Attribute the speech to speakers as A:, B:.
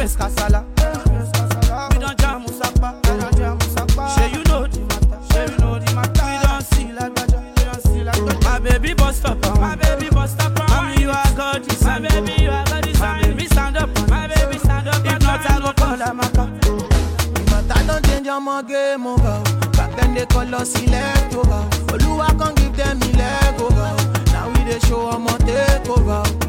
A: Escasala. We don't jam Musapa. Say you know the matter. We don't see like that. My baby boss stop. My baby boss stop. Mommy, you are gorgeous. My baby, you are gorgeous. My baby stand up. My baby stand up. If not, I go call a maca. But I don't change your game over. Back then they call us select over. Oluwa can give them the leg over. Now we they show them a take over.